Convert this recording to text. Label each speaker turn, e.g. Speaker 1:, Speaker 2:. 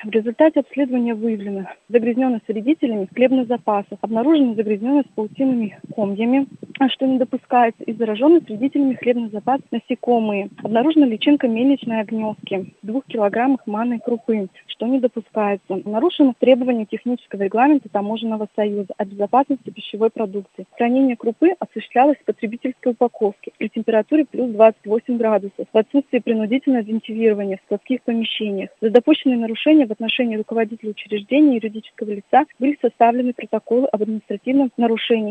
Speaker 1: В результате обследования выявлена загрязненность вредителями хлебных запасов, обнаружена загрязненность паутинными комьями, что не допускается, и зараженность вредителями хлебных запасов насекомые. Обнаружена личинка мельничной огневки в 2 килограммах манной крупы, что не допускается. Нарушено требования технического регламента Таможенного союза о безопасности пищевой продукции. Хранение крупы осуществлялось в потребительской упаковке при температуре плюс 28 градусов в отсутствии принудительного вентилирования в складских помещениях. За допущенные нарушения в отношении руководителя учреждения и юридического лица были составлены протоколы об административном нарушении